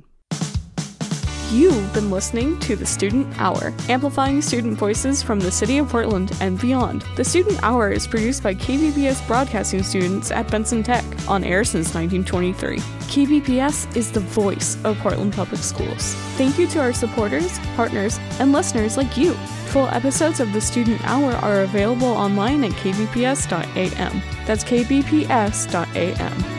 You've been listening to the Student Hour, amplifying student voices from the city of Portland and beyond. The Student Hour is produced by K B P S broadcasting students at Benson Tech, on air since nineteen twenty-three. K B P S is the voice of Portland Public Schools. Thank you to our supporters, partners, and listeners like you. Full episodes of the Student Hour are available online at k b p s dot a m. That's k b p s dot a m.